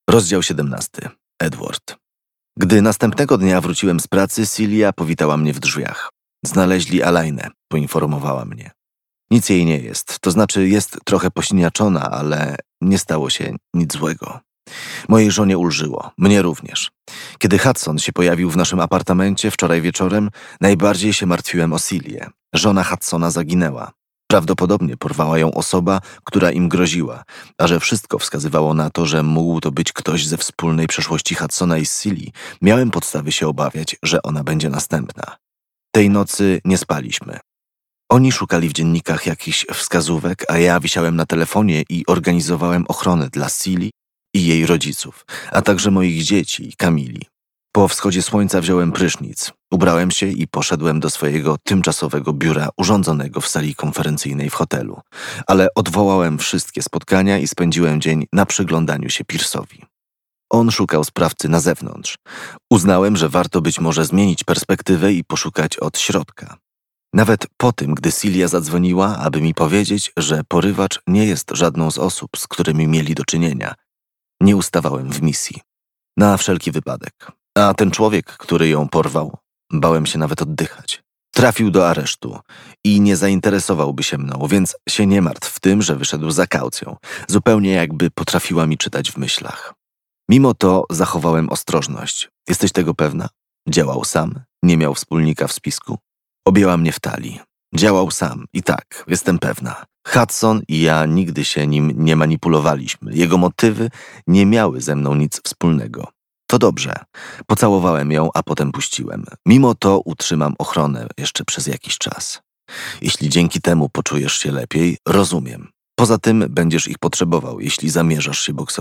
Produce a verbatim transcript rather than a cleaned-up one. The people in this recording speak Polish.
Rozdział siedemnasty. Edward. Gdy następnego dnia wróciłem z pracy, Celia powitała mnie w drzwiach. Znaleźli Alainę, poinformowała mnie. Nic jej nie jest, to znaczy jest trochę posiniaczona, ale nie stało się nic złego. Mojej żonie ulżyło, mnie również. Kiedy Hudson się pojawił w naszym apartamencie wczoraj wieczorem, najbardziej się martwiłem o Celię. Żona Hudsona zaginęła. Prawdopodobnie porwała ją osoba, która im groziła, a że wszystko wskazywało na to, że mógł to być ktoś ze wspólnej przeszłości Hudsona i Celii, miałem podstawy się obawiać, że ona będzie następna. Tej nocy nie spaliśmy. Oni szukali w dziennikach jakichś wskazówek, a ja wisiałem na telefonie i organizowałem ochronę dla Celii i jej rodziców, a także moich dzieci i Kamili. Po wschodzie słońca wziąłem prysznic, ubrałem się i poszedłem do swojego tymczasowego biura urządzonego w sali konferencyjnej w hotelu, ale odwołałem wszystkie spotkania i spędziłem dzień na przyglądaniu się Pierce'owi. On szukał sprawcy na zewnątrz. Uznałem, że warto być może zmienić perspektywę i poszukać od środka. Nawet po tym, gdy Celia zadzwoniła, aby mi powiedzieć, że porywacz nie jest żadną z osób, z którymi mieli do czynienia, nie ustawałem w misji. Na wszelki wypadek. A ten człowiek, który ją porwał, bałem się nawet oddychać. Trafił do aresztu i nie zainteresowałby się mną, więc się nie martw tym, że wyszedł za kaucją, zupełnie jakby potrafiła mi czytać w myślach. Mimo to zachowałem ostrożność. Jesteś tego pewna? Działał sam, nie miał wspólnika w spisku. Objęła mnie w talii. Działał sam i tak, jestem pewna. Hudson i ja nigdy się nim nie manipulowaliśmy. Jego motywy nie miały ze mną nic wspólnego. To dobrze. Pocałowałem ją, a potem puściłem. Mimo to utrzymam ochronę jeszcze przez jakiś czas. Jeśli dzięki temu poczujesz się lepiej, rozumiem. Poza tym będziesz ich potrzebował, jeśli zamierzasz się boksować.